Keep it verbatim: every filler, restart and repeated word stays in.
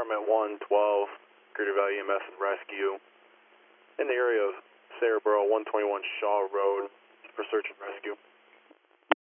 Department one twelve, Greater Valley E M S and Rescue, in the area of Cerebro, one twenty-one Shaw Road, for search and rescue.